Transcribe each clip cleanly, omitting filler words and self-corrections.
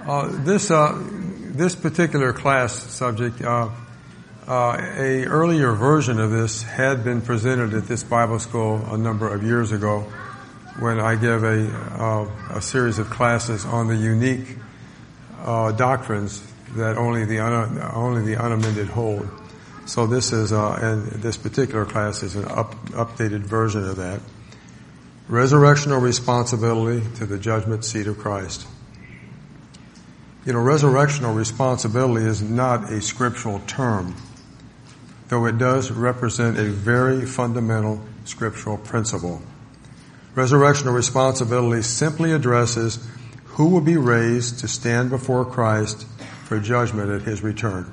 This particular class subject, a earlier version of this had been presented at this Bible school a number of years ago when I gave a series of classes on the unique doctrines that only the unamended hold. So this is, and this particular class is an updated version of that. Resurrectional responsibility to the judgment seat of Christ. You know, resurrectional responsibility is not a scriptural term, though it does represent a very fundamental scriptural principle. Resurrectional responsibility simply addresses who will be raised to stand before Christ for judgment at His return.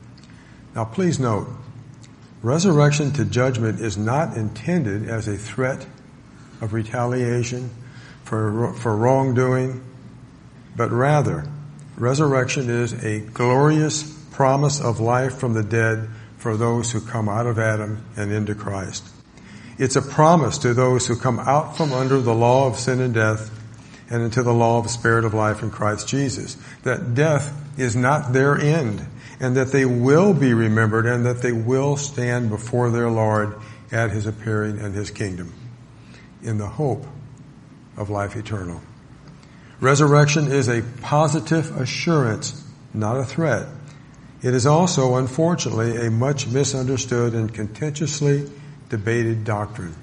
Now please note, resurrection to judgment is not intended as a threat of retaliation for wrongdoing, but rather, resurrection is a glorious promise of life from the dead for those who come out of Adam and into Christ. It's a promise to those who come out from under the law of sin and death and into the law of the Spirit of life in Christ Jesus, that death is not their end, and that they will be remembered, and that they will stand before their Lord at His appearing in His kingdom, in the hope of life eternal. Resurrection is a positive assurance, not a threat. It is also, unfortunately, a much misunderstood and contentiously debated doctrine.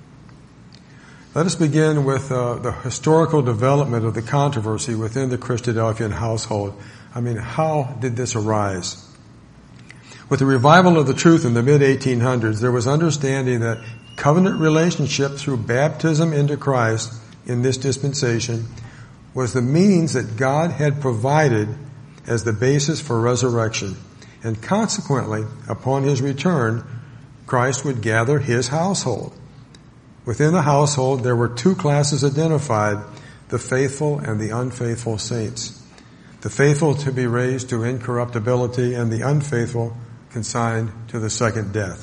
Let us begin with the historical development of the controversy within the Christadelphian household. I mean, how did this arise? With the revival of the truth in the mid-1800s, there was understanding that covenant relationship through baptism into Christ in this dispensation was the means that God had provided as the basis for resurrection. And consequently, upon His return, Christ would gather His household. Within the household, there were two classes identified, the faithful and the unfaithful saints. The faithful to be raised to incorruptibility, and the unfaithful consigned to the second death.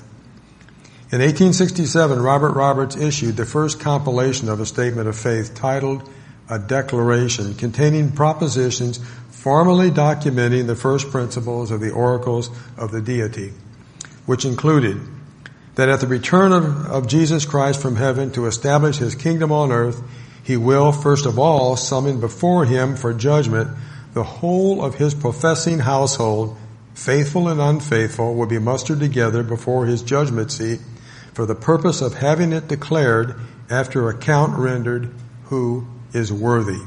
In 1867, Robert Roberts issued the first compilation of a statement of faith titled A Declaration, containing propositions formally documenting the first principles of the oracles of the deity, which included that at the return of Jesus Christ from heaven to establish His kingdom on earth, He will, first of all, summon before Him for judgment the whole of His professing household, faithful and unfaithful, will be mustered together before His judgment seat for the purpose of having it declared after account rendered who is worthy.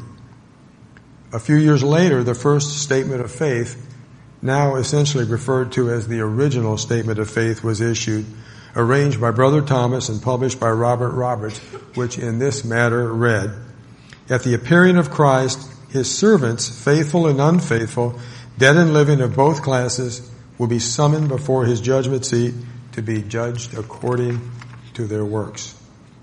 A few years later, the first statement of faith, now essentially referred to as the original statement of faith, was issued, arranged by Brother Thomas and published by Robert Roberts, which in this matter read, At the appearing of Christ, His servants, faithful and unfaithful, dead and living of both classes, will be summoned before His judgment seat to be judged according to their works.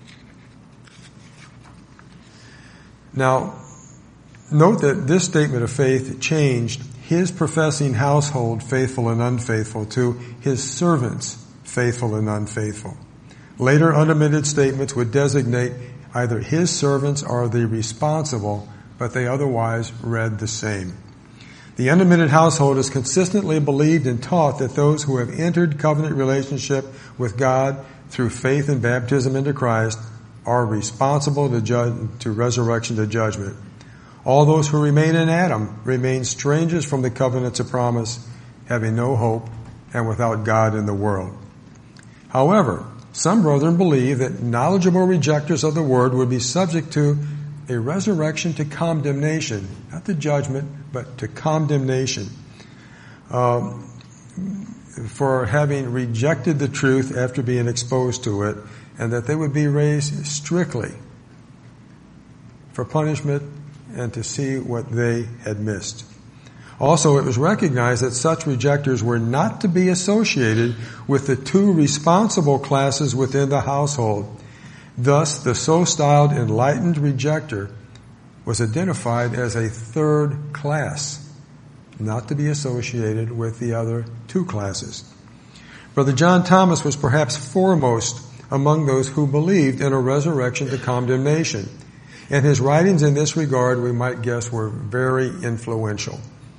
Now, note that this statement of faith changed His professing household, faithful and unfaithful, to His servants, faithful and unfaithful. Later unamended statements would designate either His servants or the responsible, but they otherwise read the same. The unamended household has consistently believed and taught that those who have entered covenant relationship with God through faith and baptism into Christ are responsible to resurrection to judgment. All those who remain in Adam remain strangers from the covenants of promise, having no hope and without God in the world. However, some brethren believe that knowledgeable rejectors of the word would be subject to a resurrection to condemnation, not to judgment, but to condemnation, for having rejected the truth after being exposed to it, and that they would be raised strictly for punishment and to see what they had missed. Also, it was recognized that such rejectors were not to be associated with the two responsible classes within the household. Thus, the so-styled enlightened rejecter was identified as a third class, not to be associated with the other two classes. Brother John Thomas was perhaps foremost among those who believed in a resurrection to condemnation, and his writings in this regard, we might guess, were very influential.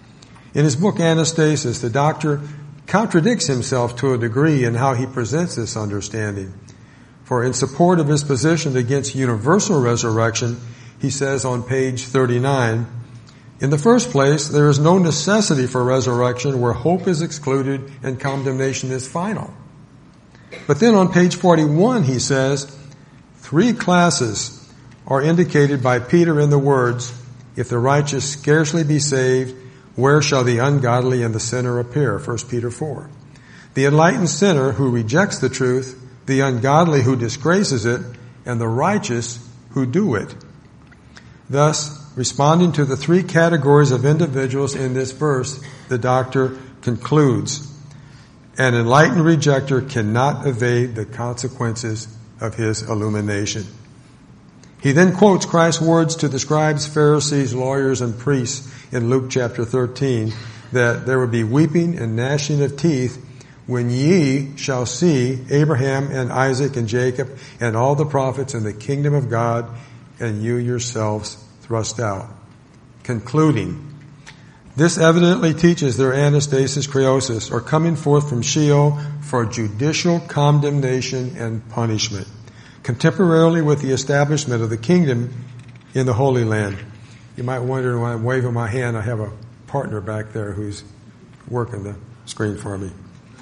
In his book Anastasis, the doctor contradicts himself to a degree in how he presents this understanding. For in support of his position against universal resurrection, he says on page 39, in the first place, there is no necessity for resurrection where hope is excluded and condemnation is final. But then on page 41, he says, 3 classes are indicated by Peter in the words, if the righteous scarcely be saved, where shall the ungodly and the sinner appear? 1 Peter 4. The enlightened sinner who rejects the truth, the ungodly who disgraces it, and the righteous who do it. Thus, responding to the 3 categories of individuals in this verse, the doctor concludes, an enlightened rejecter cannot evade the consequences of his illumination. He then quotes Christ's words to the scribes, Pharisees, lawyers, and priests in Luke chapter 13, that there would be weeping and gnashing of teeth when ye shall see Abraham and Isaac and Jacob and all the prophets in the kingdom of God, and you yourselves thrust out. Concluding, this evidently teaches their anastasis creosis, or coming forth from Sheol for judicial condemnation and punishment, contemporarily with the establishment of the kingdom in the Holy Land. You might wonder when I'm waving my hand, I have a partner back there who's working the screen for me.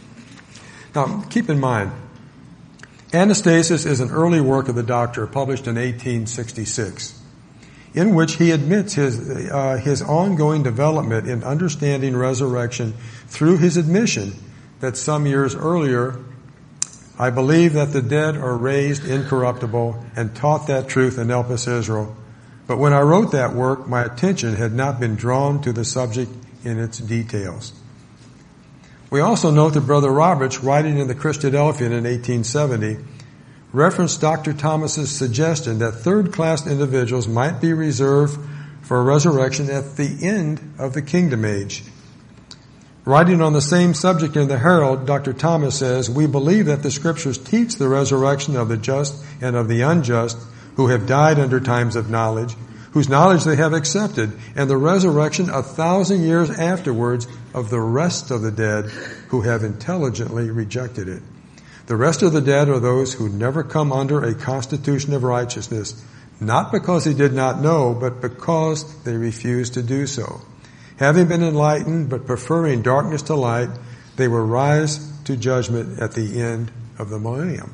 Now, keep in mind, Anastasis is an early work of the doctor published in 1866, in which he admits his ongoing development in understanding resurrection through his admission that some years earlier, I believe that the dead are raised incorruptible and taught that truth in Elpis Israel. But when I wrote that work, my attention had not been drawn to the subject in its details. We also note that Brother Roberts, writing in the Christadelphian in 1870, referenced Dr. Thomas's suggestion that third-class individuals might be reserved for a resurrection at the end of the kingdom age. Writing on the same subject in the Herald, Dr. Thomas says, we believe that the scriptures teach the resurrection of the just and of the unjust who have died under times of knowledge, whose knowledge they have accepted, and the resurrection 1,000 years afterwards of the rest of the dead who have intelligently rejected it. The rest of the dead are those who never come under a constitution of righteousness, not because they did not know, but because they refused to do so. Having been enlightened, but preferring darkness to light, they will rise to judgment at the end of the millennium.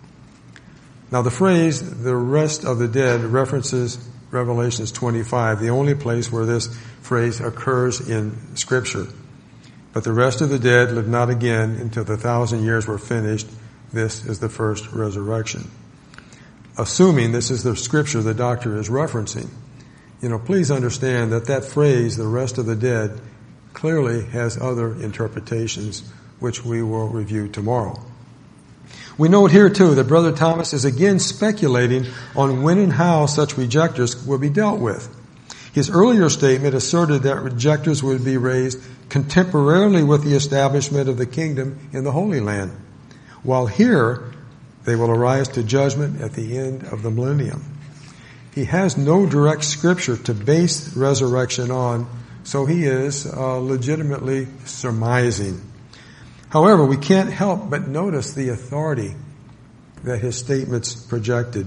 Now the phrase, the rest of the dead, references Revelations 25, the only place where this phrase occurs in Scripture. But the rest of the dead live not again until the 1,000 years were finished. This is the first resurrection. Assuming this is the Scripture the doctor is referencing. Please understand that phrase, the rest of the dead, clearly has other interpretations, which we will review tomorrow. We note here, too, that Brother Thomas is again speculating on when and how such rejectors will be dealt with. His earlier statement asserted that rejectors would be raised contemporarily with the establishment of the kingdom in the Holy Land, while here they will arise to judgment at the end of the millennium. He has no direct scripture to base resurrection on, so he is legitimately surmising. However, we can't help but notice the authority that his statements projected.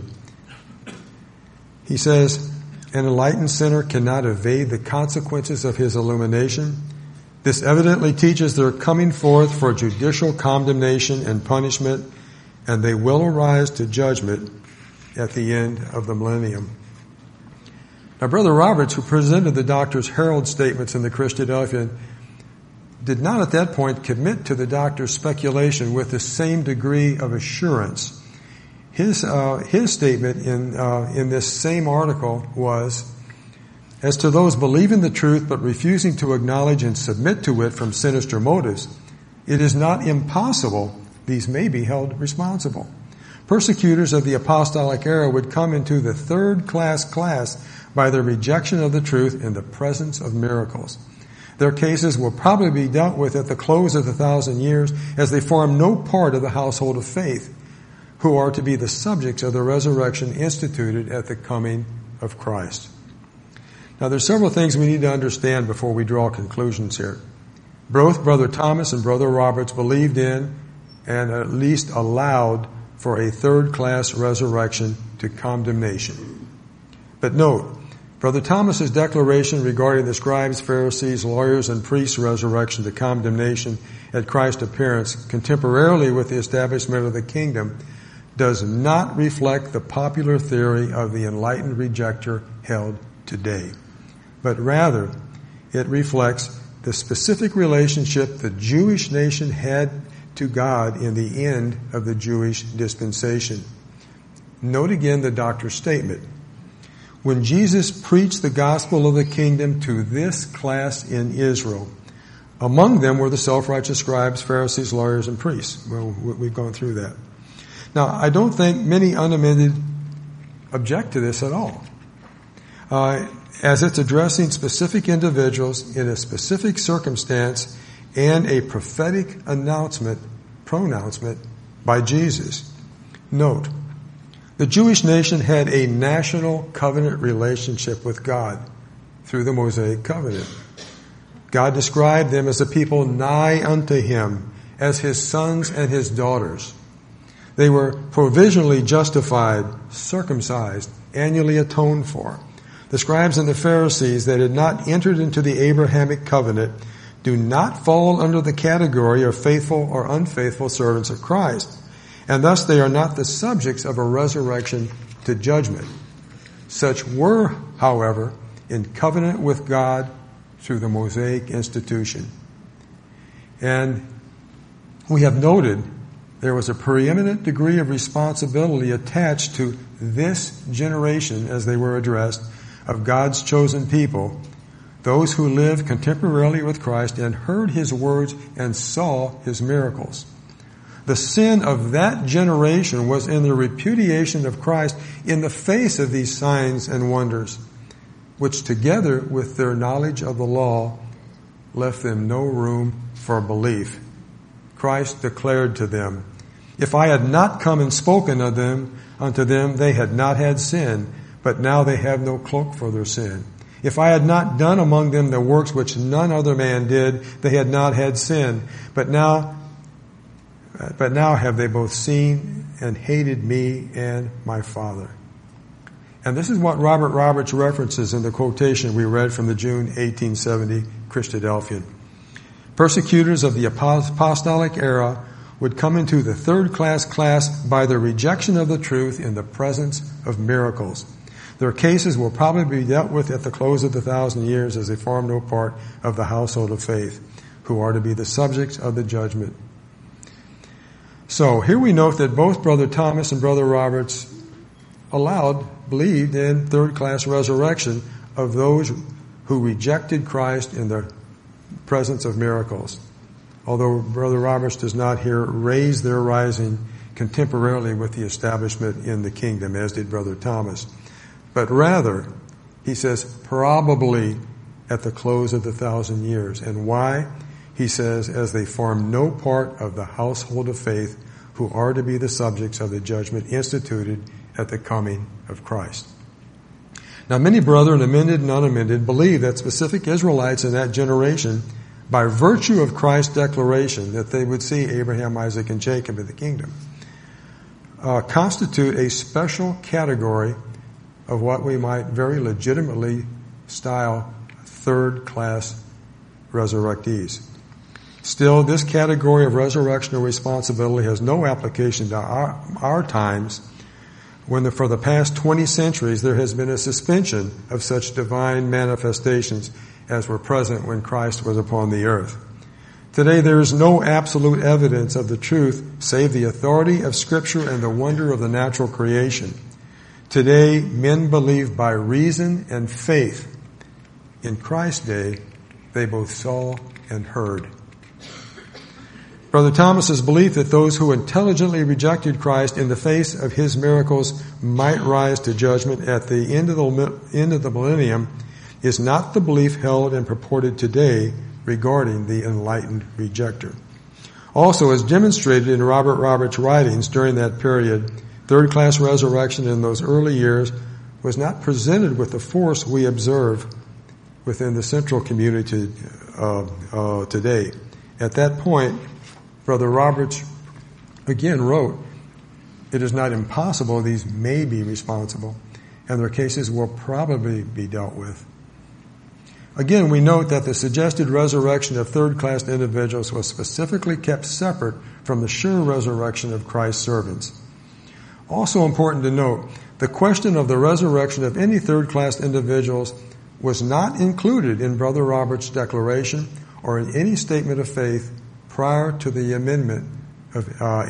He says, an enlightened sinner cannot evade the consequences of his illumination. This evidently teaches their coming forth for judicial condemnation and punishment, and they will arise to judgment at the end of the millennium. Now, Brother Roberts, who presented the doctor's herald statements in the Christadelphian, did not at that point commit to the doctor's speculation with the same degree of assurance. His statement in this same article was, as to those believing the truth but refusing to acknowledge and submit to it from sinister motives, it is not impossible these may be held responsible. Persecutors of the apostolic era would come into the third-class by their rejection of the truth in the presence of miracles. Their cases will probably be dealt with at the close of the 1,000 years, as they form no part of the household of faith, who are to be the subjects of the resurrection instituted at the coming of Christ. Now, there's several things we need to understand before we draw conclusions here. Both Brother Thomas and Brother Roberts believed in and at least allowed for a third-class resurrection to condemnation. But note, Brother Thomas's declaration regarding the scribes, Pharisees, lawyers, and priests' resurrection to condemnation at Christ's appearance contemporarily with the establishment of the kingdom does not reflect the popular theory of the enlightened rejecter held today, but rather it reflects the specific relationship the Jewish nation had to God in the end of the Jewish dispensation. Note again the doctor's statement. When Jesus preached the gospel of the kingdom to this class in Israel, among them were the self-righteous scribes, Pharisees, lawyers, and priests. Well, we've gone through that. Now, I don't think many unamended object to this at all, as it's addressing specific individuals in a specific circumstance and a prophetic pronouncement by Jesus. Note, the Jewish nation had a national covenant relationship with God through the Mosaic covenant. God described them as a people nigh unto him, as his sons and his daughters. They were provisionally justified, circumcised, annually atoned for. The scribes and the Pharisees that had not entered into the Abrahamic covenant do not fall under the category of faithful or unfaithful servants of Christ, and thus they are not the subjects of a resurrection to judgment. Such were, however, in covenant with God through the Mosaic institution. And we have noted there was a preeminent degree of responsibility attached to this generation, as they were addressed, of God's chosen people, those who lived contemporarily with Christ and heard his words and saw his miracles. The sin of that generation was in the repudiation of Christ in the face of these signs and wonders, which together with their knowledge of the law left them no room for belief. Christ declared to them, "If I had not come and spoken unto them, they had not had sin, but now they have no cloak for their sin. If I had not done among them the works which none other man did, they had not had sin. But now have they both seen and hated me and my Father." And this is what Robert Roberts references in the quotation we read from the June 1870 Christadelphian. Persecutors of the apostolic era would come into the third-class class by their rejection of the truth in the presence of miracles. Their cases will probably be dealt with at the close of the 1,000 years as they form no part of the household of faith, who are to be the subjects of the judgment. So here we note that both Brother Thomas and Brother Roberts believed in third-class resurrection of those who rejected Christ in the presence of miracles. Although Brother Roberts does not here raise their rising contemporarily with the establishment in the kingdom, as did Brother Thomas. But rather, he says, probably at the close of the 1,000 years. And why? He says, as they form no part of the household of faith, who are to be the subjects of the judgment instituted at the coming of Christ. Now, many brethren, amended and unamended, believe that specific Israelites in that generation, by virtue of Christ's declaration that they would see Abraham, Isaac, and Jacob in the kingdom, constitute a special category of what we might very legitimately style third-class resurrectees. Still, this category of resurrectional responsibility has no application to our times, when for the past 20 centuries there has been a suspension of such divine manifestations as were present when Christ was upon the earth. Today there is no absolute evidence of the truth save the authority of Scripture and the wonder of the natural creation. Today men believe by reason and faith. In Christ's day they both saw and heard. Brother Thomas's belief that those who intelligently rejected Christ in the face of his miracles might rise to judgment at the end of the millennium is not the belief held and purported today regarding the enlightened rejecter. Also, as demonstrated in Robert Roberts' writings during that period, third-class resurrection in those early years was not presented with the force we observe within the Central community today. At that point, Brother Roberts again wrote, "It is not impossible these may be responsible, and their cases will probably be dealt with." Again, we note that the suggested resurrection of third-class individuals was specifically kept separate from the sure resurrection of Christ's servants. Also important to note, the question of the resurrection of any third-class individuals was not included in Brother Roberts' declaration or in any statement of faith prior to the amendment of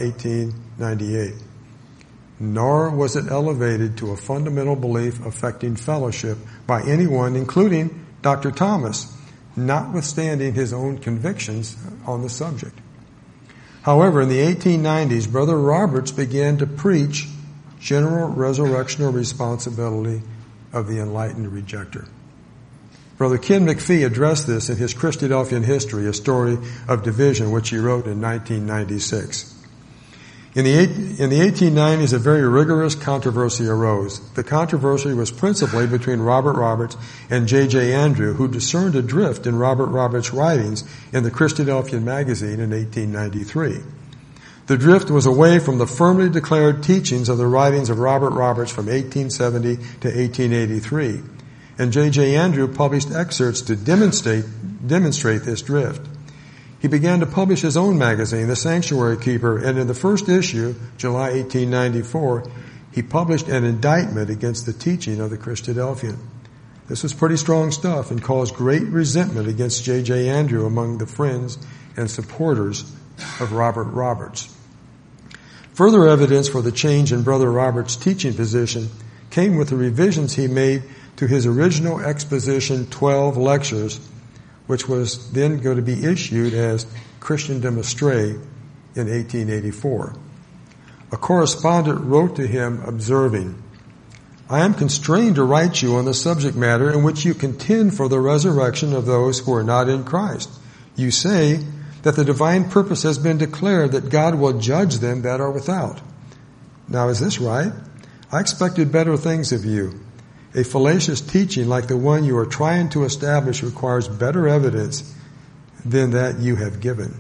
1898. Nor was it elevated to a fundamental belief affecting fellowship by anyone, including Dr. Thomas, notwithstanding his own convictions on the subject. However, in the 1890s, Brother Roberts began to preach general resurrectional responsibility of the enlightened rejecter. Brother Ken McPhee addressed this in his Christadelphian History, a story of division, which he wrote in 1996. In the 1890s, a very rigorous controversy arose. The controversy was principally between Robert Roberts and J.J. Andrew, who discerned a drift in Robert Roberts' writings in the Christadelphian magazine in 1893. The drift was away from the firmly declared teachings of the writings of Robert Roberts from 1870 to 1883, and J.J. Andrew published excerpts to demonstrate this drift. He began to publish his own magazine, The Sanctuary Keeper, and in the first issue, July 1894, he published an indictment against the teaching of the Christadelphian. This was pretty strong stuff and caused great resentment against J.J. Andrew among the friends and supporters of Robert Roberts. Further evidence for the change in Brother Roberts' teaching position came with the revisions he made to his original exposition 12 lectures, which was then going to be issued as Christendom Astray in 1884. A correspondent wrote to him observing, "I am constrained to write you on the subject matter in which you contend for the resurrection of those who are not in Christ. You say that the divine purpose has been declared that God will judge them that are without. Now, is this right? I expected better things of you. A fallacious teaching like the one you are trying to establish requires better evidence than that you have given."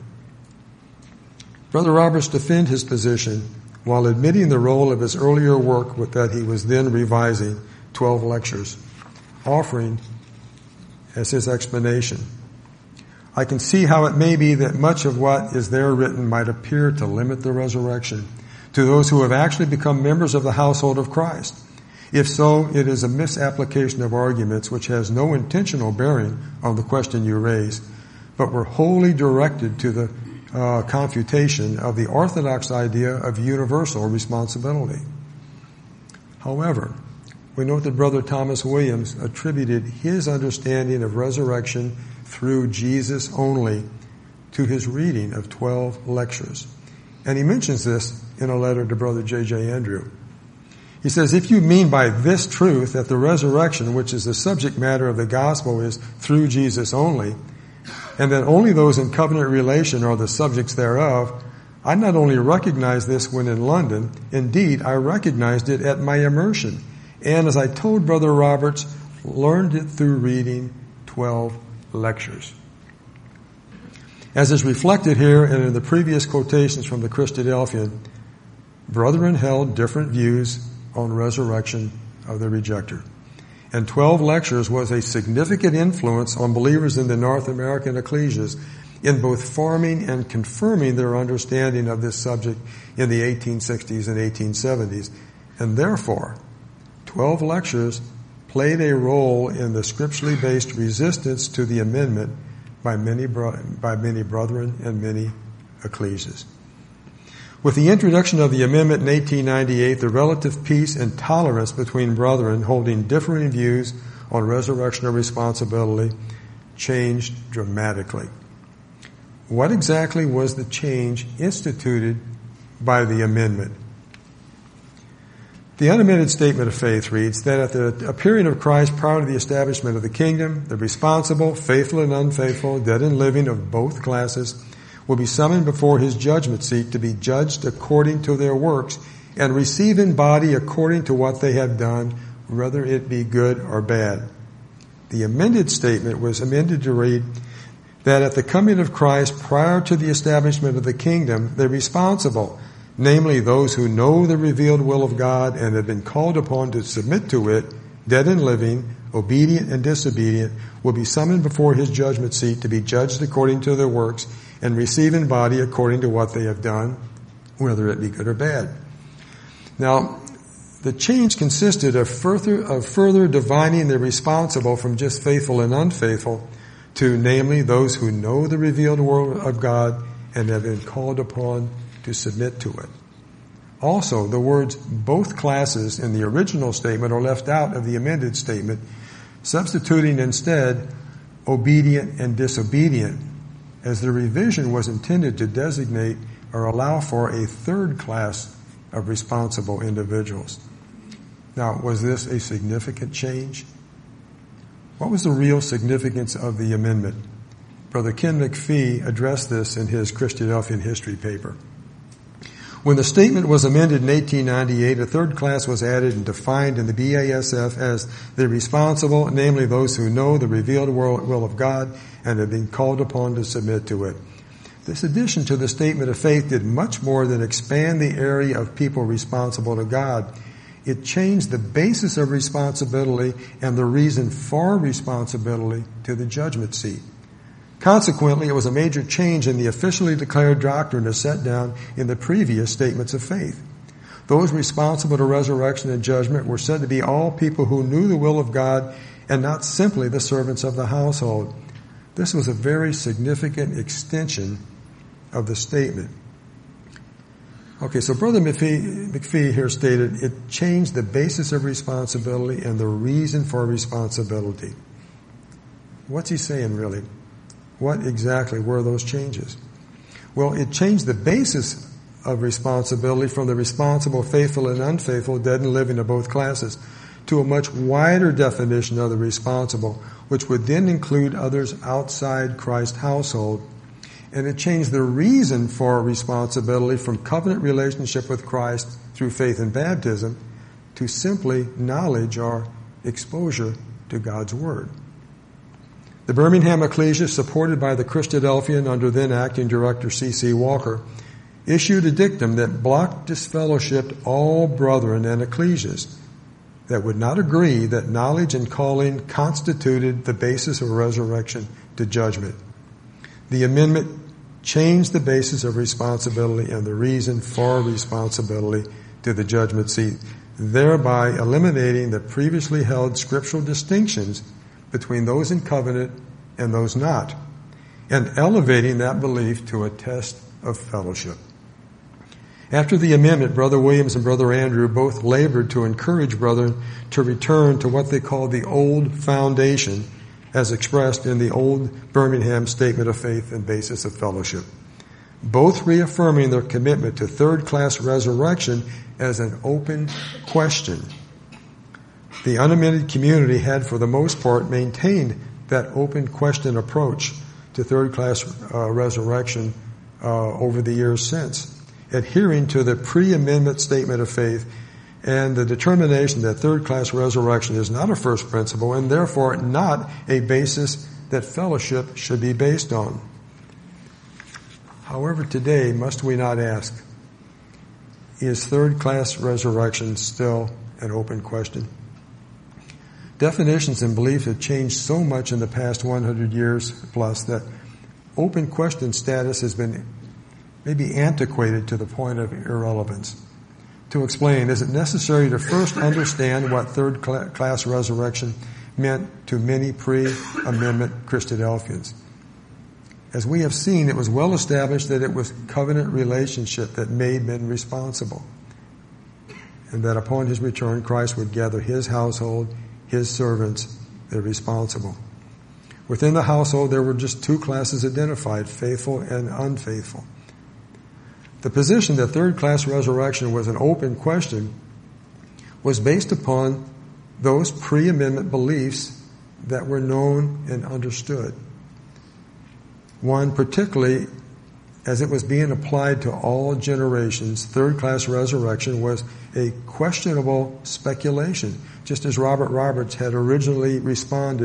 Brother Roberts defended his position while admitting the role of his earlier work with that he was then revising 12 lectures, offering as his explanation, "I can see how it may be that much of what is there written might appear to limit the resurrection to those who have actually become members of the household of Christ. If so, it is a misapplication of arguments which has no intentional bearing on the question you raise, but were wholly directed to the confutation of the orthodox idea of universal responsibility." However, we note that Brother Thomas Williams attributed his understanding of resurrection through Jesus only to his reading of 12 lectures. And he mentions this in a letter to Brother J.J. Andrew. He says, "If you mean by this truth that the resurrection, which is the subject matter of the gospel, is through Jesus only, and that only those in covenant relation are the subjects thereof, I not only recognized this when in London, indeed I recognized it at my immersion, and as I told Brother Roberts, learned it through reading 12 lectures." As is reflected here and in the previous quotations from the Christadelphian, brethren held different views on resurrection of the rejecter. And 12 lectures was a significant influence on believers in the North American ecclesias in both forming and confirming their understanding of this subject in the 1860s and 1870s. And therefore, 12 lectures played a role in the scripturally based resistance to the amendment by many brethren and many ecclesias. With the introduction of the amendment in 1898, the relative peace and tolerance between brethren holding differing views on resurrectional responsibility changed dramatically. What exactly was the change instituted by the amendment? The unamended statement of faith reads that at the appearing of Christ prior to the establishment of the kingdom, the responsible, faithful and unfaithful, dead and living of both classes, will be summoned before his judgment seat to be judged according to their works and receive in body according to what they have done, whether it be good or bad. The amended statement was amended to read that at the coming of Christ prior to the establishment of the kingdom, the responsible, namely those who know the revealed will of God and have been called upon to submit to it, dead and living, obedient and disobedient, will be summoned before his judgment seat to be judged according to their works and receive in body according to what they have done, whether it be good or bad. Now, the change consisted of further dividing the responsible from just faithful and unfaithful to, namely, those who know the revealed word of God and have been called upon to submit to it. Also, the words both classes in the original statement are left out of the amended statement, substituting instead obedient and disobedient, as the revision was intended to designate or allow for a third class of responsible individuals. Now, was this a significant change? What was the real significance of the amendment? Brother Ken McPhee addressed this in his Christadelphian history paper. When the statement was amended in 1898, a third class was added and defined in the BASF as the responsible, namely those who know the revealed will of God and have been called upon to submit to it. This addition to the statement of faith did much more than expand the area of people responsible to God. It changed the basis of responsibility and the reason for responsibility to the judgment seat. Consequently, it was a major change in the officially declared doctrine as set down in the previous statements of faith. Those responsible to resurrection and judgment were said to be all people who knew the will of God and not simply the servants of the household. This was a very significant extension of the statement. Okay, so Brother McPhee here stated it changed the basis of responsibility and the reason for responsibility. What's he saying really? What exactly were those changes? Well, it changed the basis of responsibility from the responsible, faithful, and unfaithful, dead and living of both classes, to a much wider definition of the responsible, which would then include others outside Christ's household. And it changed the reason for responsibility from covenant relationship with Christ through faith and baptism to simply knowledge or exposure to God's Word. The Birmingham Ecclesia, supported by the Christadelphian under then acting director C.C. Walker, issued a dictum that blocked disfellowshipped all brethren and ecclesias that would not agree that knowledge and calling constituted the basis of resurrection to judgment. The amendment changed the basis of responsibility and the reason for responsibility to the judgment seat, thereby eliminating the previously held scriptural distinctions between those in covenant and those not, and elevating that belief to a test of fellowship. After the amendment, Brother Williams and Brother Andrew both labored to encourage brethren to return to what they called the old foundation, as expressed in the old Birmingham Statement of Faith and Basis of Fellowship, both reaffirming their commitment to third-class resurrection as an open question. The unamended community had, for the most part, maintained that open question approach to third-class resurrection over the years since, adhering to the pre-amendment statement of faith and the determination that third-class resurrection is not a first principle and therefore not a basis that fellowship should be based on. However, today, must we not ask, is third-class resurrection still an open question? Definitions and beliefs have changed so much in the past 100 years plus that open question status has been maybe antiquated to the point of irrelevance. To explain, is it necessary to first understand what third-class resurrection meant to many pre-amendment Christadelphians? As we have seen, it was well established that it was covenant relationship that made men responsible, and that upon his return, Christ would gather his household, his servants, they're responsible. Within the household, there were just two classes identified, faithful and unfaithful. The position that third-class resurrection was an open question was based upon those pre-amendment beliefs that were known and understood. One, particularly as it was being applied to all generations, third-class resurrection was a questionable speculation, just as Robert Roberts had originally responded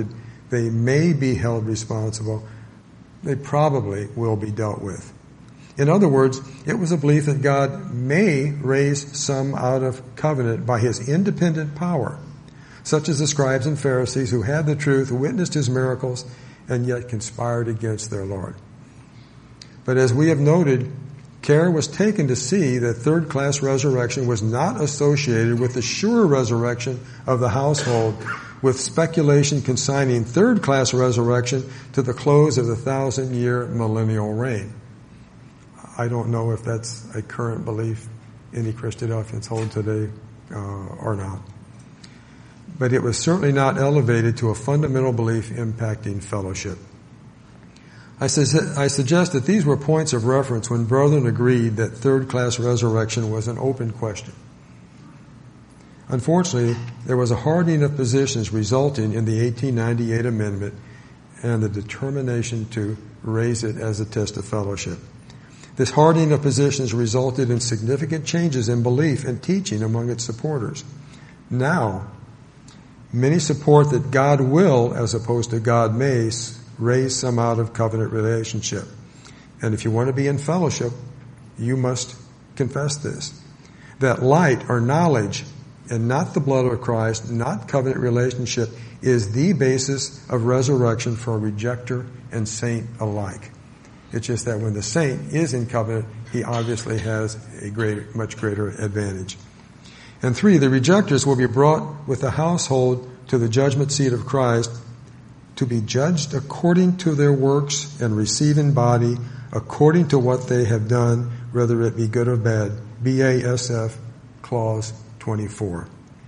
they may be held responsible, they probably will be dealt with. In other words, it was a belief that God may raise some out of covenant by his independent power, such as the scribes and Pharisees who had the truth, witnessed his miracles, and yet conspired against their Lord. But as we have noted, care was taken to see that third-class resurrection was not associated with the sure resurrection of the household, with speculation consigning third-class resurrection to the close of the 1,000-year millennial reign. I don't know if that's a current belief any Christadelphians hold today or not. But it was certainly not elevated to a fundamental belief impacting fellowship. I suggest that these were points of reference when brethren agreed that third-class resurrection was an open question. Unfortunately, there was a hardening of positions resulting in the 1898 amendment and the determination to raise it as a test of fellowship. This hardening of positions resulted in significant changes in belief and teaching among its supporters. Now, many support that God will, as opposed to God may, raise some out of covenant relationship. And if you want to be in fellowship, you must confess this. That light or knowledge and not the blood of Christ, not covenant relationship, is the basis of resurrection for a rejecter and saint alike. It's just that when the saint is in covenant, he obviously has a much greater advantage. And 3, the rejectors will be brought with the household to the judgment seat of Christ to be judged according to their works and receive in body according to what they have done, whether it be good or bad. BASF, clause 24.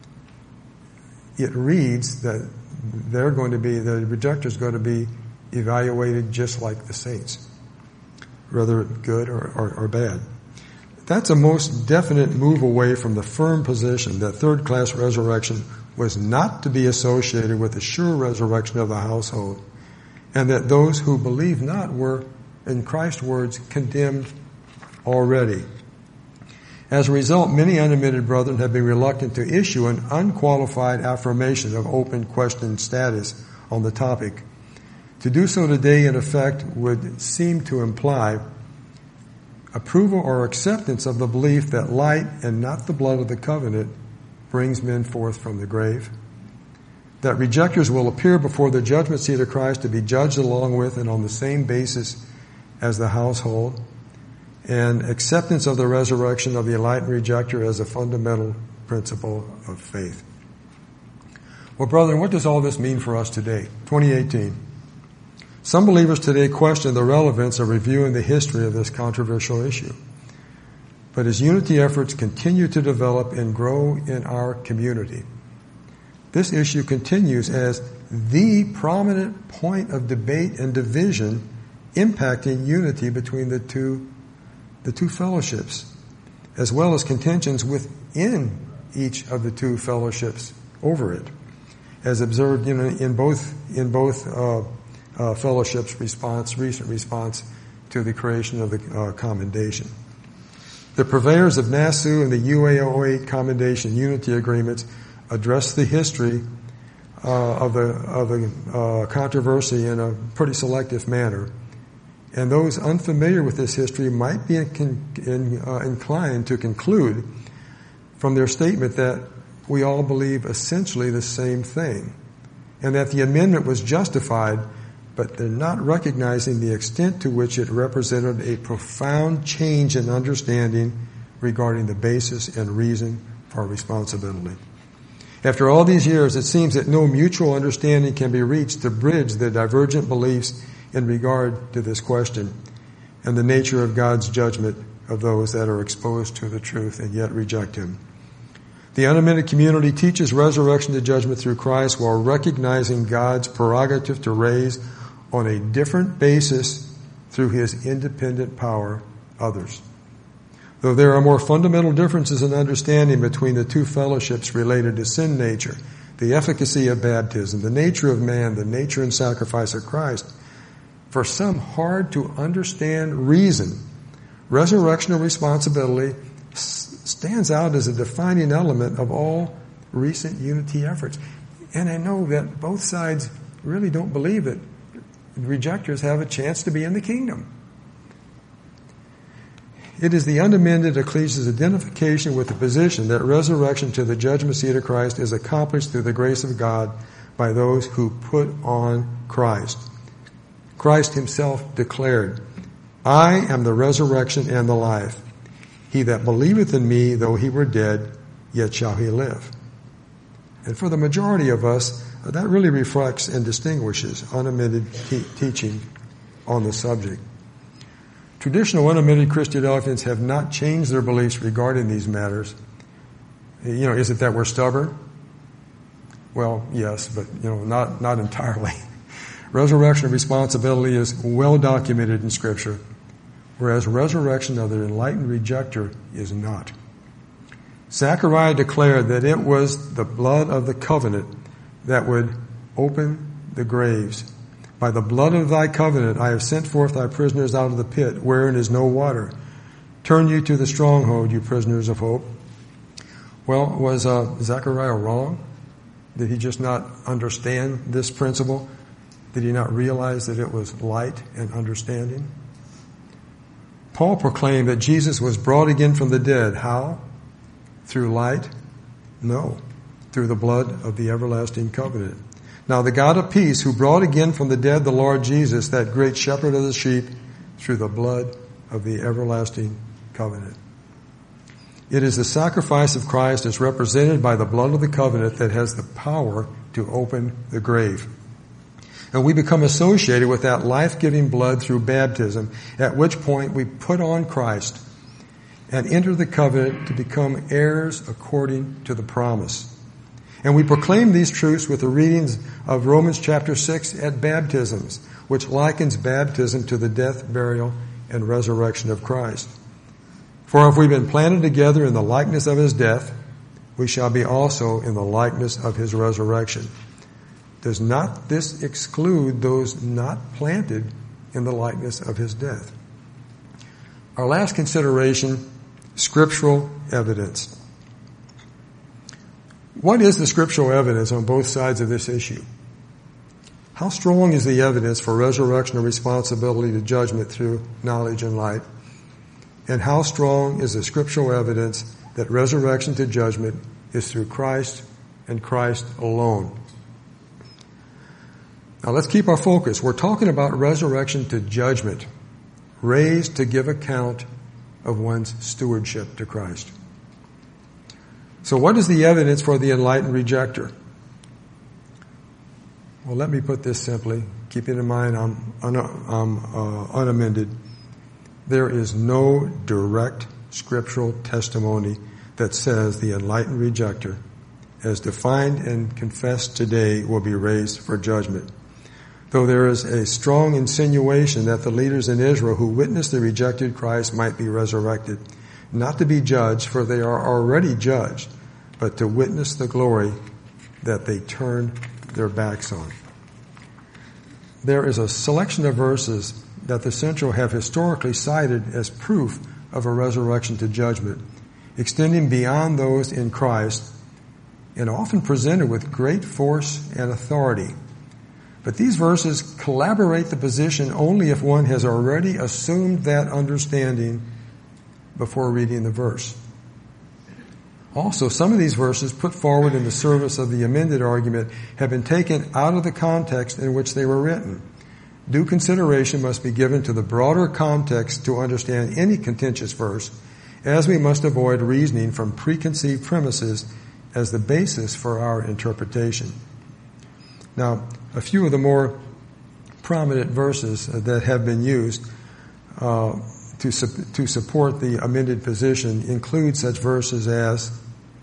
It reads that the rejectors are going to be evaluated just like the saints, whether good or bad. That's a most definite move away from the firm position that third-class resurrection was not to be associated with the sure resurrection of the household, and that those who believe not were, in Christ's words, condemned already. As a result, many unadmitted brethren have been reluctant to issue an unqualified affirmation of open question status on the topic. To do so today, in effect, would seem to imply approval or acceptance of the belief that light and not the blood of the covenant brings men forth from the grave, that rejectors will appear before the judgment seat of Christ to be judged along with and on the same basis as the household, and acceptance of the resurrection of the enlightened rejecter as a fundamental principle of faith. Well, brethren, what does all this mean for us today, 2018? Some believers today question the relevance of reviewing the history of this controversial issue. But as unity efforts continue to develop and grow in our community, this issue continues as the prominent point of debate and division impacting unity between the two fellowships, as well as contentions within each of the two fellowships over it, as observed in both fellowships' recent response to the creation of the commendation. The purveyors of NASU and the UAO8 commendation unity agreements address the history of the controversy in a pretty selective manner. And those unfamiliar with this history might be inclined to conclude from their statement that we all believe essentially the same thing, and that the amendment was justified, but they're not recognizing the extent to which it represented a profound change in understanding regarding the basis and reason for responsibility. After all these years, it seems that no mutual understanding can be reached to bridge the divergent beliefs in regard to this question and the nature of God's judgment of those that are exposed to the truth and yet reject Him. The unadmitted community teaches resurrection to judgment through Christ while recognizing God's prerogative to raise on a different basis through His independent power others. Though there are more fundamental differences in understanding between the two fellowships related to sin nature, the efficacy of baptism, the nature of man, the nature and sacrifice of Christ, for some hard to understand reason, resurrectional responsibility stands out as a defining element of all recent unity efforts. And I know that both sides really don't believe that rejectors have a chance to be in the kingdom. It is the unamended ecclesia's identification with the position that resurrection to the judgment seat of Christ is accomplished through the grace of God by those who put on Christ. Christ himself declared, I am the resurrection and the life. He that believeth in me, though he were dead, yet shall he live. And for the majority of us, that really reflects and distinguishes unamended teaching on the subject. Traditional unamended Christadelphians have not changed their beliefs regarding these matters. Is it that we're stubborn? Well, yes, but not entirely. Resurrection of responsibility is well documented in Scripture, whereas resurrection of the enlightened rejecter is not. Zechariah declared that it was the blood of the covenant that would open the graves. By the blood of thy covenant I have sent forth thy prisoners out of the pit, wherein is no water. Turn you to the stronghold, you prisoners of hope. Well, was Zechariah wrong? Did he just not understand this principle? Did he not realize that it was light and understanding? Paul proclaimed that Jesus was brought again from the dead. How? Through light? No. Through the blood of the everlasting covenant. Now the God of peace, who brought again from the dead the Lord Jesus, that great shepherd of the sheep, through the blood of the everlasting covenant. It is the sacrifice of Christ as represented by the blood of the covenant that has the power to open the grave. And we become associated with that life-giving blood through baptism, at which point we put on Christ and enter the covenant to become heirs according to the promise. And we proclaim these truths with the readings of Romans chapter 6 at baptisms, which likens baptism to the death, burial, and resurrection of Christ. For if we've been planted together in the likeness of his death, we shall be also in the likeness of his resurrection. Does not this exclude those not planted in the likeness of his death? Our last consideration, scriptural evidence. What is the scriptural evidence on both sides of this issue? How strong is the evidence for resurrection of responsibility to judgment through knowledge and light? And how strong is the scriptural evidence that resurrection to judgment is through Christ and Christ alone? Now let's keep our focus. We're talking about resurrection to judgment, raised to give account of one's stewardship to Christ. So what is the evidence for the enlightened rejecter? Well, let me put this simply, keeping in mind I'm unamended. There is no direct scriptural testimony that says the enlightened rejecter, as defined and confessed today, will be raised for judgment. Though there is a strong insinuation that the leaders in Israel who witnessed the rejected Christ might be resurrected, not to be judged, for they are already judged, but to witness the glory that they turn their backs on. There is a selection of verses that the Central have historically cited as proof of a resurrection to judgment, extending beyond those in Christ and often presented with great force and authority. But these verses collaborate the position only if one has already assumed that understanding before reading the verse. Also, some of these verses put forward in the service of the amended argument have been taken out of the context in which they were written. Due consideration must be given to the broader context to understand any contentious verse, as we must avoid reasoning from preconceived premises as the basis for our interpretation. Now, a few of the more prominent verses that have been used to support the amended position include such verses as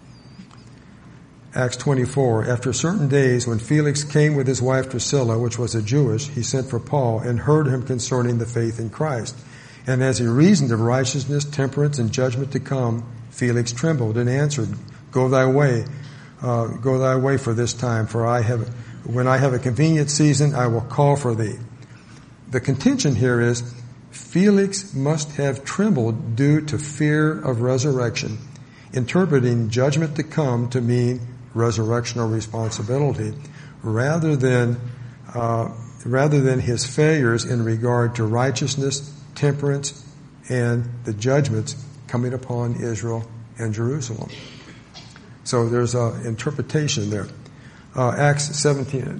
Acts 24. After certain days, when Felix came with his wife Drusilla, which was a Jewess, he sent for Paul and heard him concerning the faith in Christ. And as he reasoned of righteousness, temperance, and judgment to come, Felix trembled and answered, Go thy way for this time, for when I have a convenient season, I will call for thee. The contention here is Felix must have trembled due to fear of resurrection, interpreting judgment to come to mean resurrectional responsibility, rather than rather than his failures in regard to righteousness, temperance, and the judgments coming upon Israel and Jerusalem. So there's an interpretation there. Acts 17,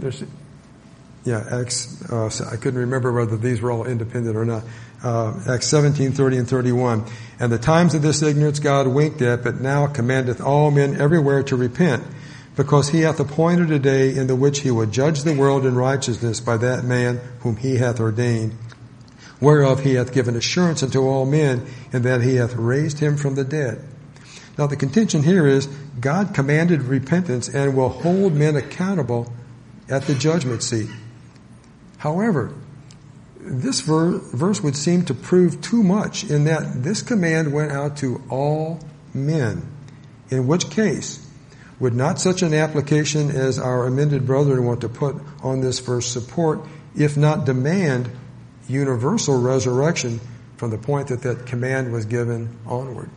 I couldn't remember whether these were all independent or not. Acts 17:30 and 31. And the times of this ignorance God winked at, but now commandeth all men everywhere to repent, because he hath appointed a day in the which he will judge the world in righteousness by that man whom he hath ordained, whereof he hath given assurance unto all men, and that he hath raised him from the dead. Now the contention here is God commanded repentance and will hold men accountable at the judgment seat. However, this verse would seem to prove too much in that this command went out to all men, in which case would not such an application as our amended brethren want to put on this verse support, if not demand, universal resurrection from the point that that command was given onward?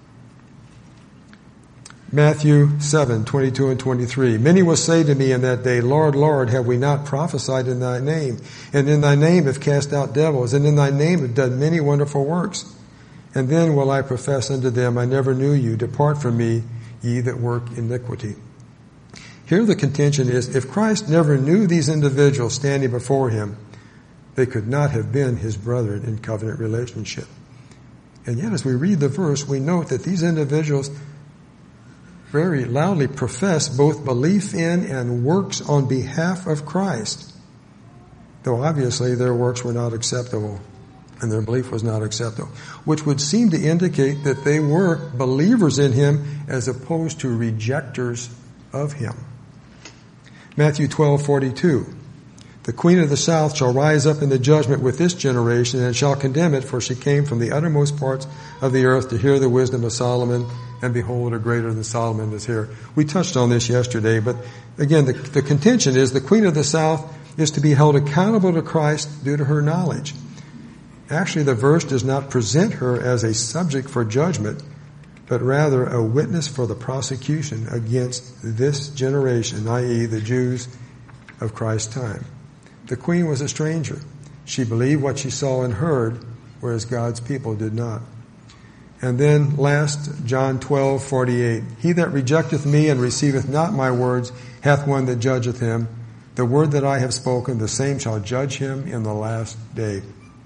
Matthew 7:22 and 23. Many will say to me in that day, Lord, Lord, have we not prophesied in thy name? And in thy name have cast out devils, and in thy name have done many wonderful works. And then will I profess unto them, I never knew you. Depart from me, ye that work iniquity. Here the contention is, if Christ never knew these individuals standing before him, they could not have been his brethren in covenant relationship. And yet as we read the verse, we note that these individuals very loudly profess both belief in and works on behalf of Christ, though obviously their works were not acceptable and their belief was not acceptable, which would seem to indicate that they were believers in him as opposed to rejectors of him. Matthew 12:42. The queen of the south shall rise up in the judgment with this generation and shall condemn it, for she came from the uttermost parts of the earth to hear the wisdom of Solomon, and behold, a greater than Solomon is here. We touched on this yesterday, but again, the contention is the queen of the south is to be held accountable to Christ due to her knowledge. Actually, the verse does not present her as a subject for judgment, but rather a witness for the prosecution against this generation, i.e. the Jews of Christ's time. The queen was a stranger. She believed what she saw and heard, whereas God's people did not. And then last, John 12:48. He that rejecteth me and receiveth not my words hath one that judgeth him. The word that I have spoken, the same shall judge him in the last day.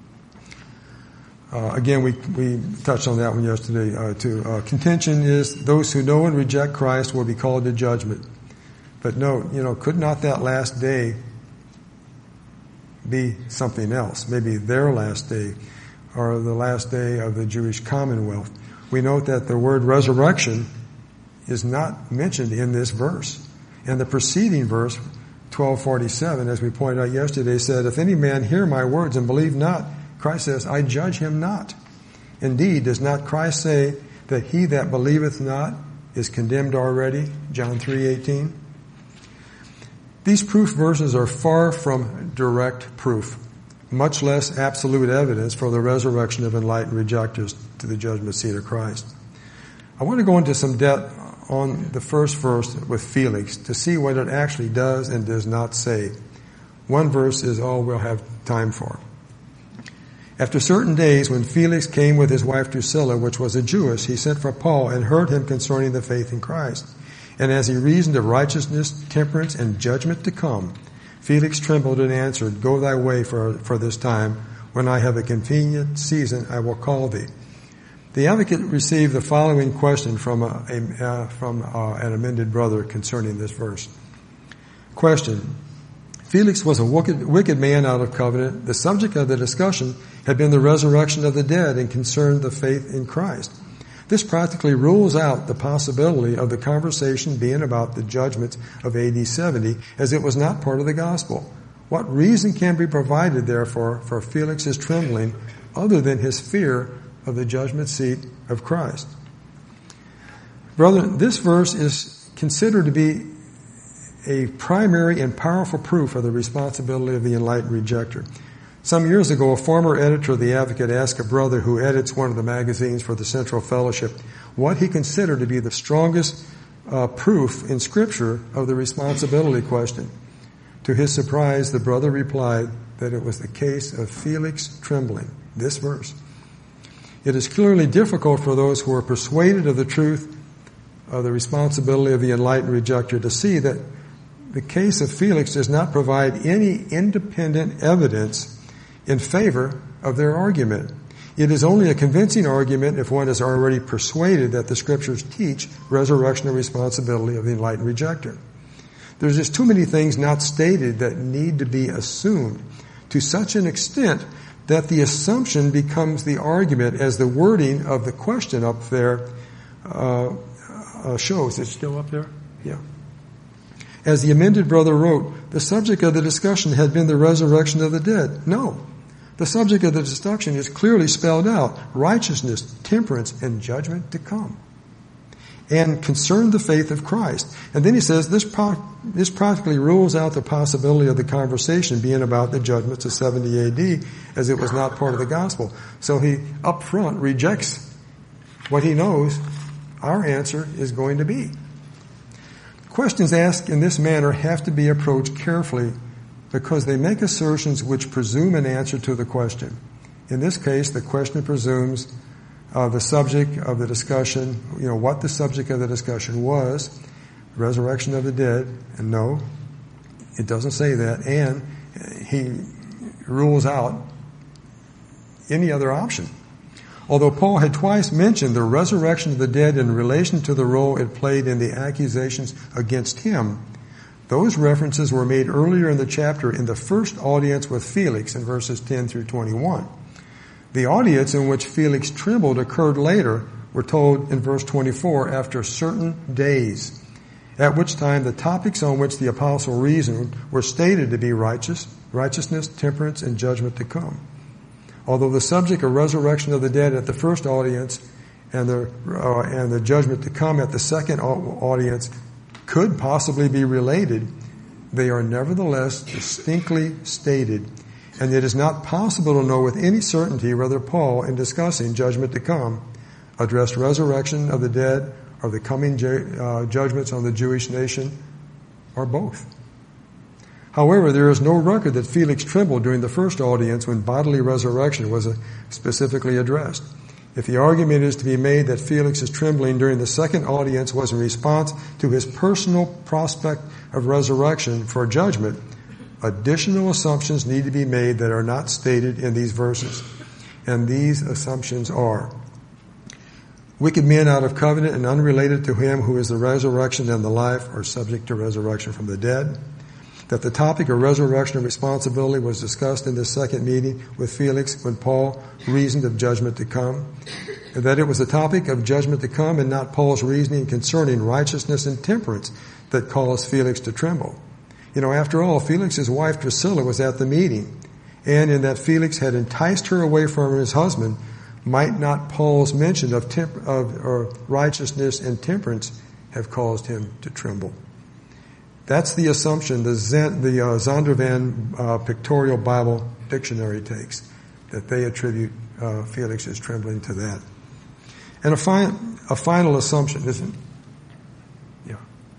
Again, we touched on that one yesterday too. Contention is those who know and reject Christ will be called to judgment. But note, could not that last day be something else? Maybe their last day, or the last day of the Jewish commonwealth. We note that the word resurrection is not mentioned in this verse. And the preceding verse, 12:47, as we pointed out yesterday, said, if any man hear my words and believe not, Christ says, I judge him not. Indeed, does not Christ say that he that believeth not is condemned already? John 3:18. These proof verses are far from direct proof, much less absolute evidence for the resurrection of enlightened rejectors to the judgment seat of Christ. I want to go into some depth on the first verse with Felix to see what it actually does and does not say. One verse is all we'll have time for. After certain days, when Felix came with his wife Drusilla, which was a Jewess, he sent for Paul and heard him concerning the faith in Christ. And as he reasoned of righteousness, temperance, and judgment to come, Felix trembled and answered, Go thy way for this time. When I have a convenient season, I will call thee. The advocate received the following question from an amended brother concerning this verse. Question. Felix was a wicked man out of covenant. The subject of the discussion had been the resurrection of the dead and concerned the faith in Christ. This practically rules out the possibility of the conversation being about the judgments of AD 70, as it was not part of the gospel. What reason can be provided, therefore, for Felix's trembling other than his fear of the judgment seat of Christ? Brethren, this verse is considered to be a primary and powerful proof of the responsibility of the enlightened rejecter. Some years ago, a former editor of the Advocate asked a brother who edits one of the magazines for the Central Fellowship what he considered to be the strongest proof in Scripture of the responsibility question. To his surprise, the brother replied that it was the case of Felix trembling. This verse. It is clearly difficult for those who are persuaded of the truth of the responsibility of the enlightened rejecter to see that the case of Felix does not provide any independent evidence in favor of their argument. It is only a convincing argument if one is already persuaded that the Scriptures teach resurrection and responsibility of the enlightened rejecter. There's just too many things not stated that need to be assumed to such an extent that the assumption becomes the argument, as the wording of the question up there shows. It's still up there? Yeah. As the amended brother wrote, the subject of the discussion had been the resurrection of the dead. No. The subject of the discussion is clearly spelled out: righteousness, temperance, and judgment to come, and concerned the faith of Christ. And then he says this practically rules out the possibility of the conversation being about the judgments of 70 AD, as it was not part of the gospel. So he up front rejects what he knows our answer is going to be. Questions asked in this manner have to be approached carefully because they make assertions which presume an answer to the question. In this case, the question presumes the subject of the discussion, what the subject of the discussion was, resurrection of the dead, and no, it doesn't say that, and he rules out any other option. Although Paul had twice mentioned the resurrection of the dead in relation to the role it played in the accusations against him, those references were made earlier in the chapter in the first audience with Felix in verses 10 through 21. The audience in which Felix trembled occurred later, we're told in verse 24, after certain days, at which time the topics on which the apostle reasoned were stated to be righteousness, temperance, and judgment to come. Although the subject of resurrection of the dead at the first audience and the judgment to come at the second audience could possibly be related, they are nevertheless distinctly stated, and it is not possible to know with any certainty whether Paul, in discussing judgment to come, addressed resurrection of the dead or the coming judgments on the Jewish nation, or both. However, there is no record that Felix trembled during the first audience when bodily resurrection was specifically addressed. If the argument is to be made that Felix's trembling during the second audience was in response to his personal prospect of resurrection for judgment, additional assumptions need to be made that are not stated in these verses. And these assumptions are: wicked men out of covenant and unrelated to him who is the resurrection and the life are subject to resurrection from the dead. That the topic of resurrection and responsibility was discussed in this second meeting with Felix when Paul reasoned of judgment to come. And that it was the topic of judgment to come and not Paul's reasoning concerning righteousness and temperance that caused Felix to tremble. After all, Felix's wife Drusilla was at the meeting, and in that Felix had enticed her away from his husband, might not Paul's mention of righteousness and temperance have caused him to tremble? That's the assumption the Zondervan Pictorial Bible Dictionary takes, that they attribute Felix's trembling to that. And a final assumption, isn't it? Yeah.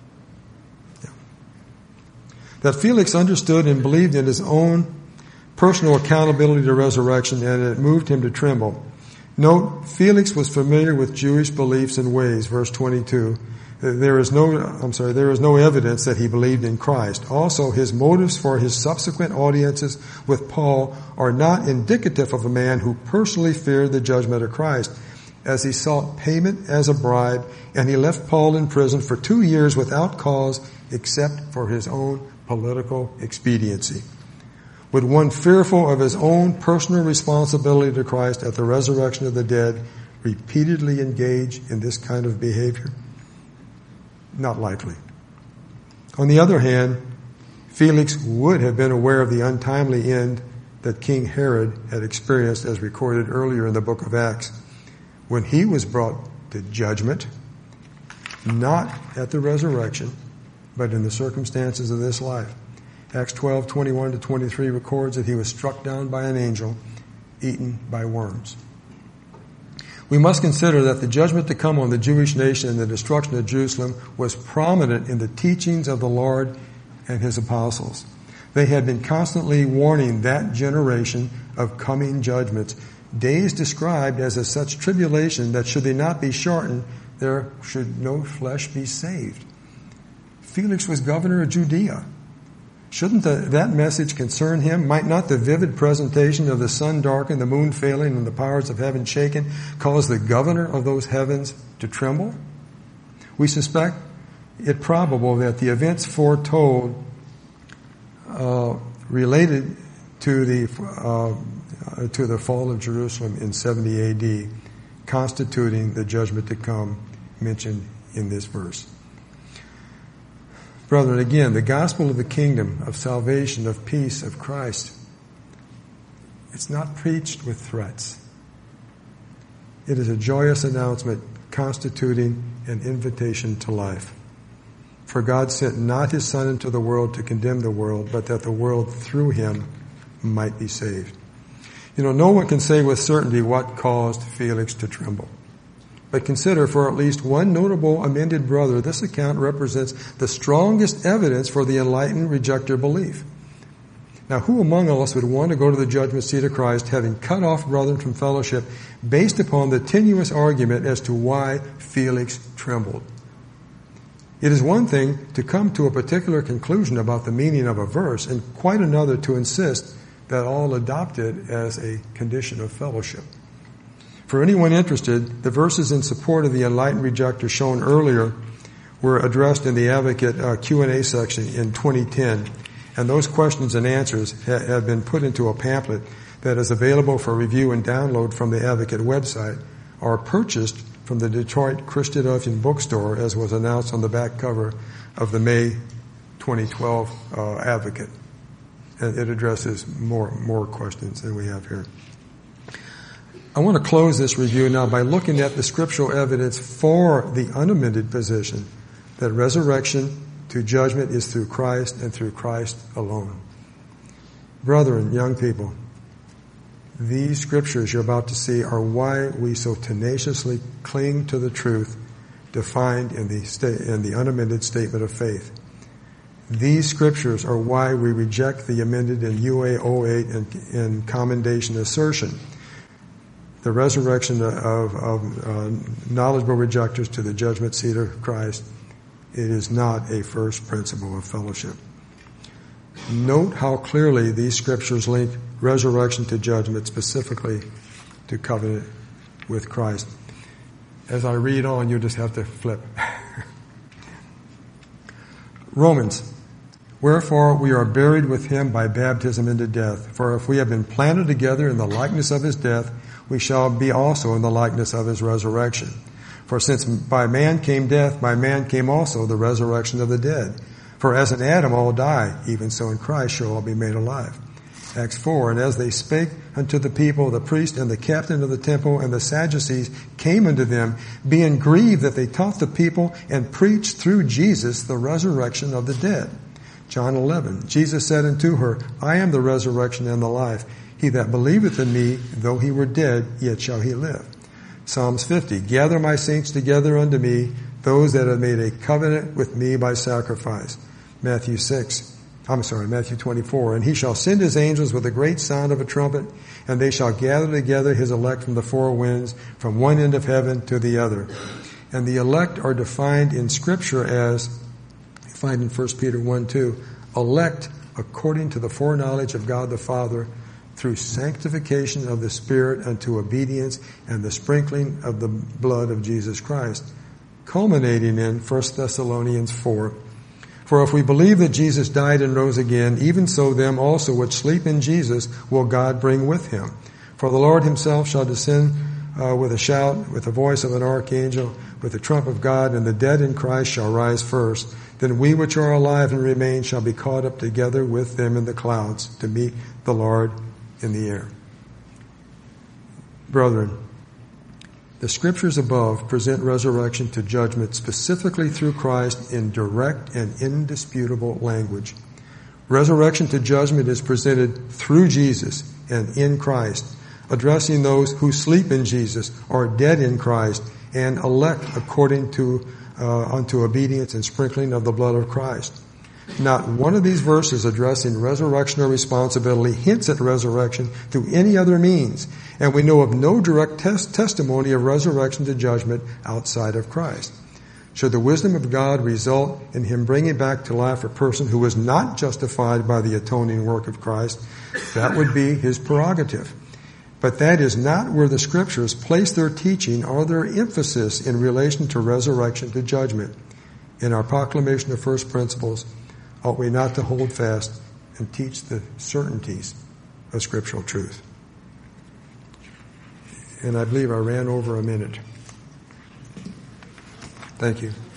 That Felix understood and believed in his own personal accountability to resurrection, and it moved him to tremble. Note, Felix was familiar with Jewish beliefs and ways, verse 22. There is no evidence that he believed in Christ. Also, his motives for his subsequent audiences with Paul are not indicative of a man who personally feared the judgment of Christ, as he sought payment as a bribe, and he left Paul in prison for 2 years without cause except for his own political expediency. Would one fearful of his own personal responsibility to Christ at the resurrection of the dead repeatedly engage in this kind of behavior? Not likely. On the other hand, Felix would have been aware of the untimely end that King Herod had experienced, as recorded earlier in the book of Acts, when he was brought to judgment, not at the resurrection, but in the circumstances of this life. Acts 12:21-23 records that he was struck down by an angel, eaten by worms. We must consider that the judgment to come on the Jewish nation and the destruction of Jerusalem was prominent in the teachings of the Lord and his apostles. They had been constantly warning that generation of coming judgments, days described as of such tribulation that should they not be shortened, there should no flesh be saved. Felix was governor of Judea. Shouldn't that message concern him? Might not the vivid presentation of the sun darkened, the moon failing, and the powers of heaven shaken cause the governor of those heavens to tremble? We suspect it probable that the events foretold related to the fall of Jerusalem in 70 A.D., constituting the judgment to come mentioned in this verse. Brethren, again, the gospel of the kingdom, of salvation, of peace, of Christ, it's not preached with threats. It is a joyous announcement constituting an invitation to life. For God sent not his Son into the world to condemn the world, but that the world through him might be saved. You know, no one can say with certainty what caused Felix to tremble. But consider, for at least one notable amended brother, this account represents the strongest evidence for the enlightened rejecter belief. Now, who among us would want to go to the judgment seat of Christ having cut off brethren from fellowship based upon the tenuous argument as to why Felix trembled? It is one thing to come to a particular conclusion about the meaning of a verse, and quite another to insist that all adopt it as a condition of fellowship. For anyone interested, the verses in support of the enlightened rejecter shown earlier were addressed in the Advocate Q&A section in 2010, and those questions and answers have been put into a pamphlet that is available for review and download from the Advocate website, or purchased from the Detroit Christadelphian bookstore, as was announced on the back cover of the May 2012 Advocate. And it addresses more questions than we have here. I want to close this review now by looking at the scriptural evidence for the unamended position that resurrection to judgment is through Christ and through Christ alone. Brethren, young people, these scriptures you're about to see are why we so tenaciously cling to the truth defined in the unamended statement of faith. These scriptures are why we reject the amended in UA 08 and commendation assertion. The resurrection of knowledgeable rejectors to the judgment seat of Christ, it is not a first principle of fellowship. Note how clearly these scriptures link resurrection to judgment, specifically to covenant with Christ. As I read on, you just have to flip. Romans. Wherefore we are buried with him by baptism into death. For if we have been planted together in the likeness of his death, we shall be also in the likeness of his resurrection. For since by man came death, by man came also the resurrection of the dead. For as in Adam all die, even so in Christ shall all be made alive. Acts 4, and as they spake unto the people, the priest and the captain of the temple and the Sadducees came unto them, being grieved that they taught the people and preached through Jesus the resurrection of the dead. John 11, Jesus said unto her, I am the resurrection and the life. He that believeth in me, though he were dead, yet shall he live. Psalms 50, gather my saints together unto me, those that have made a covenant with me by sacrifice. Matthew 24, and he shall send his angels with a great sound of a trumpet, and they shall gather together his elect from the four winds, from one end of heaven to the other. And the elect are defined in Scripture as, you find in 1 Peter 1:2, elect according to the foreknowledge of God the Father, through sanctification of the Spirit unto obedience and the sprinkling of the blood of Jesus Christ, culminating in 1 Thessalonians 4. For if we believe that Jesus died and rose again, even so them also which sleep in Jesus will God bring with him. For the Lord himself shall descend with a shout, with the voice of an archangel, with the trump of God, and the dead in Christ shall rise first. Then we which are alive and remain shall be caught up together with them in the clouds to meet the Lord in the air. Brethren, the scriptures above present resurrection to judgment specifically through Christ in direct and indisputable language. Resurrection to judgment is presented through Jesus and in Christ, addressing those who sleep in Jesus, are dead in Christ, and elect according to unto obedience and sprinkling of the blood of Christ. Not one of these verses addressing resurrectional responsibility hints at resurrection through any other means, and we know of no direct testimony of resurrection to judgment outside of Christ. Should the wisdom of God result in Him bringing back to life a person who was not justified by the atoning work of Christ, that would be His prerogative. But that is not where the Scriptures place their teaching or their emphasis in relation to resurrection to judgment. In our proclamation of first principles, ought we not to hold fast and teach the certainties of scriptural truth? And I believe I ran over a minute. Thank you.